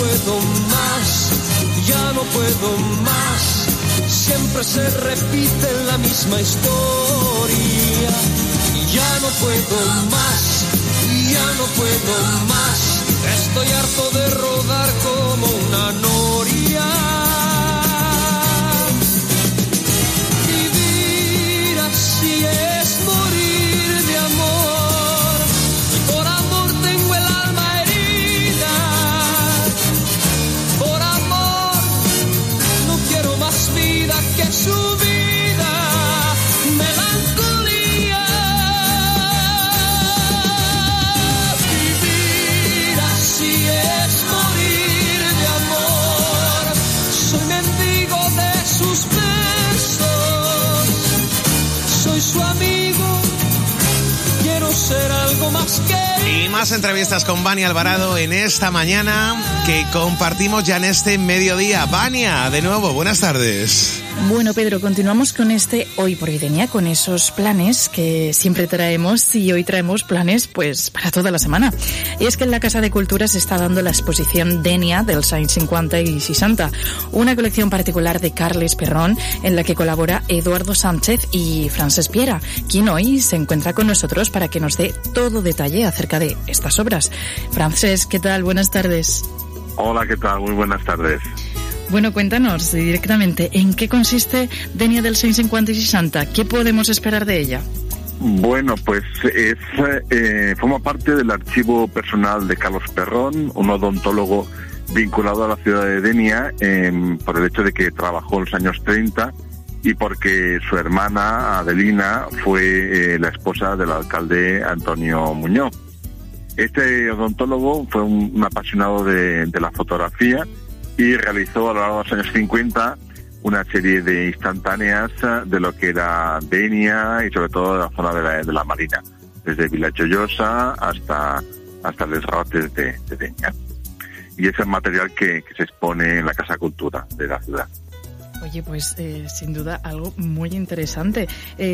puedo más, ya no puedo más. Siempre se repite la misma historia. Ya no puedo más, ya no puedo más. Estoy harto de rodar como una noria. Vivir así es morir de amor. Y por amor tengo el alma herida. Por amor no quiero más vida que su vida. Melancolía. Vivir así es morir de amor. Soy mendigo de sus besos. Soy su amigo. Quiero ser algo más que... Y más entrevistas con Vania Alvarado en esta mañana que compartimos ya en este mediodía. Vania, de nuevo, buenas tardes. Bueno, Pedro, continuamos con este Hoy por Hoy Denia, con esos planes que siempre traemos, y hoy traemos planes pues para toda la semana. Y es que en la Casa de Cultura se está dando la exposición Denia dels anys 50 y 60, una colección particular de Carles Perron en la que colabora Eduardo Sánchez y Francesc Piera, quien hoy se encuentra con nosotros para que nos dé todo detalle acerca de estas obras. Francesc, ¿qué tal? Buenas tardes. Hola, ¿qué tal? Muy buenas tardes. Bueno, cuéntanos directamente, ¿en qué consiste Denia dels anys 50 y 60? ¿Qué podemos esperar de ella? Bueno, pues forma parte del archivo personal de Carlos Perron, un odontólogo vinculado a la ciudad de Denia, por el hecho de que trabajó en los años 30 y porque su hermana, Adelina, fue la esposa del alcalde Antonio Muñoz. Este odontólogo fue un apasionado de la fotografía y realizó a lo largo de los años 50 una serie de instantáneas de lo que era Denia y sobre todo de la zona de la Marina, desde Vilajoiosa hasta los rotes de Denia. Y es el material que se expone en la Casa Cultura de la ciudad. Oye, pues sin duda algo muy interesante.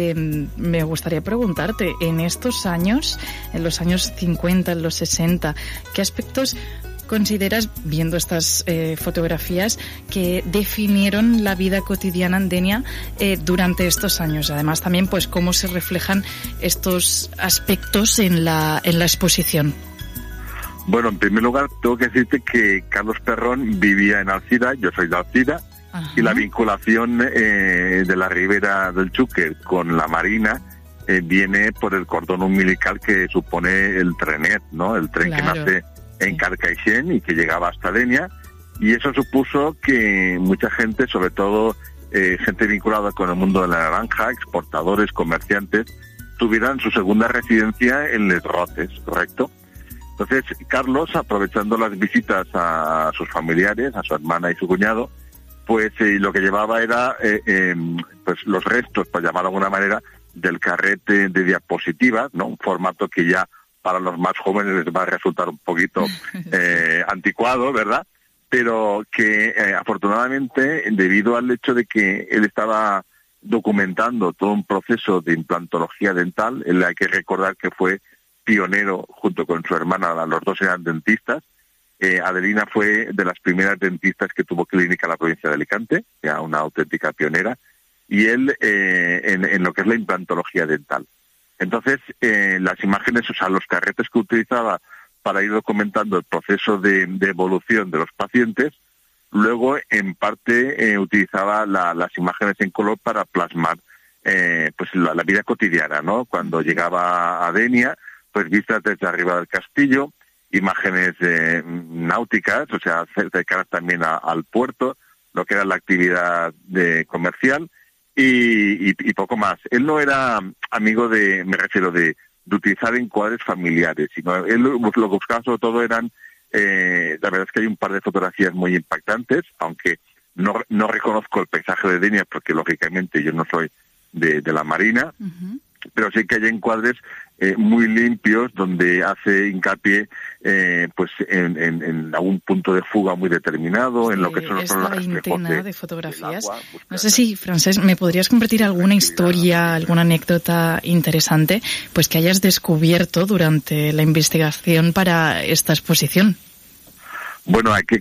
Me gustaría preguntarte, en estos años, en los años 50, en los 60, ¿qué aspectos consideras, viendo estas fotografías, que definieron la vida cotidiana en Denia durante estos años? Además, también, pues, cómo se reflejan estos aspectos en la exposición. Bueno, en primer lugar, tengo que decirte que Carlos Perron vivía en Alcira, yo soy de Alcira. Ajá. Y la vinculación de la ribera del Xúquer con la Marina viene por el cordón umbilical que supone el trenet, ¿no? El tren, claro, que nace en Carcaixent y que llegaba hasta Denia, y eso supuso que mucha gente, sobre todo gente vinculada con el mundo de la naranja, exportadores, comerciantes, tuvieran su segunda residencia en Les Rotes, ¿correcto? Entonces, Carlos, aprovechando las visitas a sus familiares, a su hermana y su cuñado, pues lo que llevaba era pues los restos, por llamar de alguna manera, del carrete de diapositivas, ¿no? Un formato que ya para los más jóvenes les va a resultar un poquito anticuado, ¿verdad? Pero que afortunadamente, debido al hecho de que él estaba documentando todo un proceso de implantología dental, él hay que recordar que fue pionero junto con su hermana, los dos eran dentistas. Adelina fue de las primeras dentistas que tuvo clínica en la provincia de Alicante, ya una auténtica pionera, y él en lo que es la implantología dental. Entonces, las imágenes, o sea, los carretes que utilizaba para ir documentando el proceso de evolución de los pacientes, luego, en parte, utilizaba las imágenes en color para plasmar pues la vida cotidiana, ¿no? Cuando llegaba a Denia, pues vistas desde arriba del castillo, imágenes náuticas, o sea, cercanas también al puerto, lo que era la actividad comercial, y poco más. Él no era amigo de utilizar encuadres familiares, sino él lo que buscaba sobre todo eran, la verdad es que hay un par de fotografías muy impactantes, aunque no reconozco el paisaje de Denia porque lógicamente yo no soy de la Marina, pero sí que hay encuadres muy limpios donde hace hincapié pues en algún punto de fuga muy determinado, sí, en lo que son los reflejos de fotografías. Agua, no sé si, Francesc, ¿me podrías compartir alguna historia, alguna anécdota interesante pues que hayas descubierto durante la investigación para esta exposición? Bueno, hay que